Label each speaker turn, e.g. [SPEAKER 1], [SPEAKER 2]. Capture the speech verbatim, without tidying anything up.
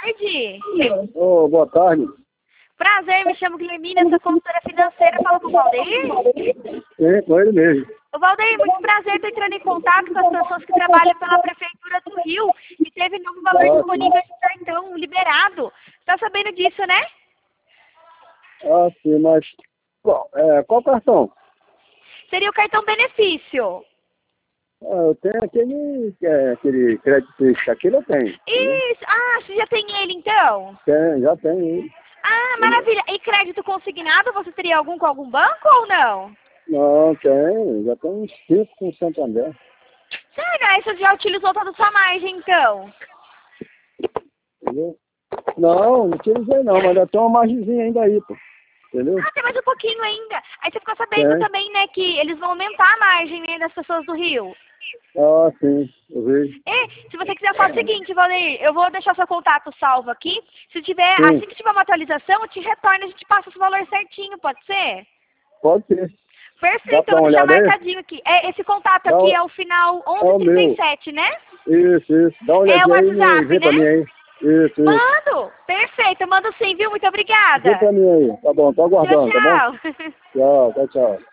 [SPEAKER 1] tarde.
[SPEAKER 2] Ô, boa tarde.
[SPEAKER 1] Prazer, me chamo Guilhermina, sou consultora financeira, falo com o Valdeir.
[SPEAKER 2] Sim, com ele mesmo.
[SPEAKER 1] Ô Valdeir, muito prazer, estou entrando em contato com as pessoas que trabalham pela Prefeitura do Rio e teve novo valor
[SPEAKER 2] Ah,
[SPEAKER 1] disponível de cartão liberado. Tá sabendo disso, né?
[SPEAKER 2] Ah, sim, mas qual, é, qual cartão?
[SPEAKER 1] Seria o cartão benefício.
[SPEAKER 2] Ah, eu tenho aquele, é, aquele crédito fixo, aquele eu tenho.
[SPEAKER 1] Isso, ah, você já tem ele então?
[SPEAKER 2] Tem, já tenho ele.
[SPEAKER 1] Ah, maravilha. E crédito consignado, você teria algum com algum banco ou não?
[SPEAKER 2] Não, tem, já tem uns cinco com o Santander.
[SPEAKER 1] Sério, aí você já utilizou toda a sua margem então?
[SPEAKER 2] Entendeu? Não, não utilizei não, mas ainda tem uma margenzinha ainda aí, pô. Entendeu?
[SPEAKER 1] Ah, tem mais um pouquinho ainda. Aí você ficou sabendo
[SPEAKER 2] Tem.
[SPEAKER 1] também, né, que eles vão aumentar a margem, né, das pessoas do Rio.
[SPEAKER 2] Ah, sim, eu vi.
[SPEAKER 1] E se você quiser fazer o seguinte, Valdeir, eu vou deixar seu contato salvo aqui. Se tiver,
[SPEAKER 2] Sim,
[SPEAKER 1] assim que tiver uma atualização, eu te retorno, a gente passa esse valor certinho, pode ser?
[SPEAKER 2] pode ser. Dá
[SPEAKER 1] Perfeito,
[SPEAKER 2] pra
[SPEAKER 1] eu
[SPEAKER 2] dar
[SPEAKER 1] vou
[SPEAKER 2] uma
[SPEAKER 1] deixar
[SPEAKER 2] olhada aí?
[SPEAKER 1] marcadinho aqui. É, esse contato
[SPEAKER 2] Dá,
[SPEAKER 1] aqui
[SPEAKER 2] o-
[SPEAKER 1] é o final
[SPEAKER 2] é o meu.
[SPEAKER 1] onze trinta e sete, né?
[SPEAKER 2] Isso, isso. Dá uma
[SPEAKER 1] É o
[SPEAKER 2] olhadinha aí e me
[SPEAKER 1] WhatsApp,
[SPEAKER 2] vê pra
[SPEAKER 1] né?
[SPEAKER 2] mim aí. Isso, isso.
[SPEAKER 1] Mando! Perfeito, eu mando sim, viu? Muito
[SPEAKER 2] Vê
[SPEAKER 1] obrigada.
[SPEAKER 2] pra mim aí. Tá bom, tô
[SPEAKER 1] Tchau,
[SPEAKER 2] aguardando, tá bom?
[SPEAKER 1] tchau.
[SPEAKER 2] Tchau, tchau, tchau.